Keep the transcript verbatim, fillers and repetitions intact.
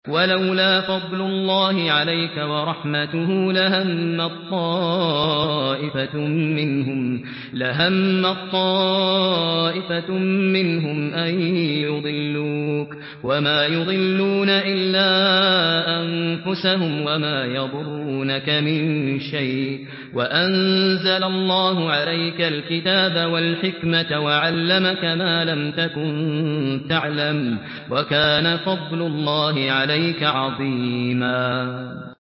ولولا فضل الله عليك ورحمته لهم الطائفة منهم لهم الطائفة منهم أن يضلوك وما يضلون إلا أنفسهم وما يضرونك من شيء وأنزل الله عليك الكتاب والحكمة وعلمك ما لم تكن تعلم وكان فضل الله عليك عظيما.